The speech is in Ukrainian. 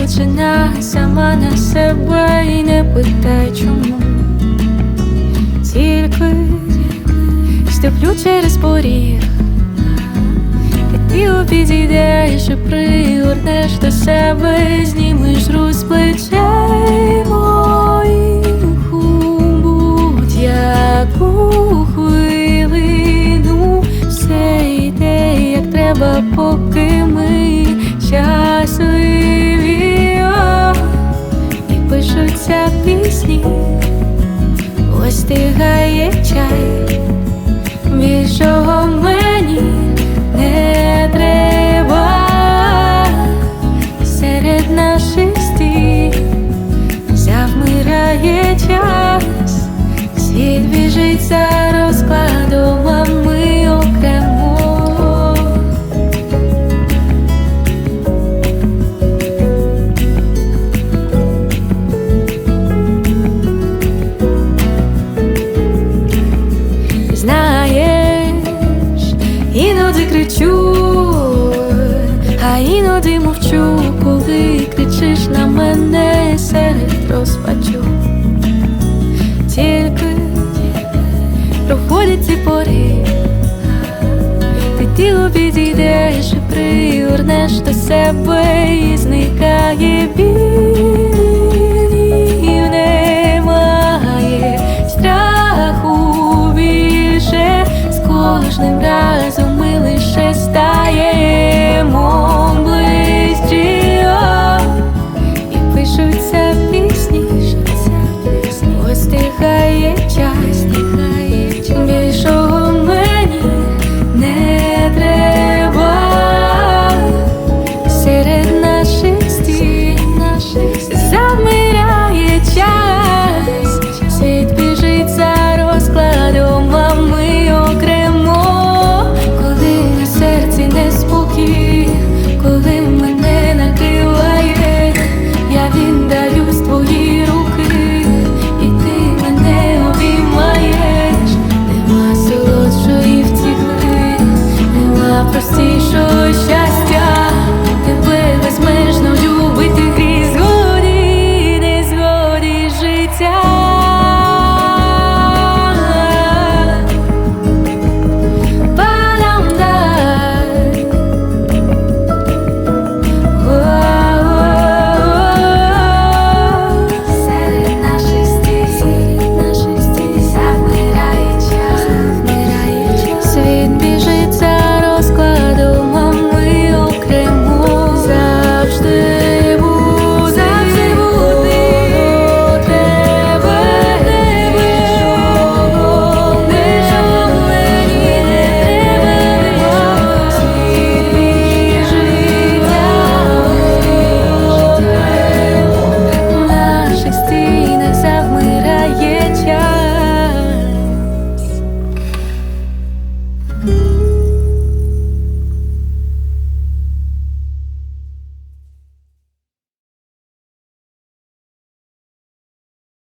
приречена сама на себе і не питай чому. Тільки ступлю через поріг, і ти обійдеш і пригорнеш до себе, знімеш груз з плечей моїх у будь-яку хвилину. Все йде як треба, поки ми щасливі, і пишуться пісні, остигає чай. Більшого мені не треба. Серед наших стін завмирає час, світ біжить за розкладом, а ми окремо. Іноді кричу, а іноді мовчу, коли кричиш на мене серед розпачу. Тільки проходять ці пори, ти обійдеш і пригорнеш до себе, і зникає біль.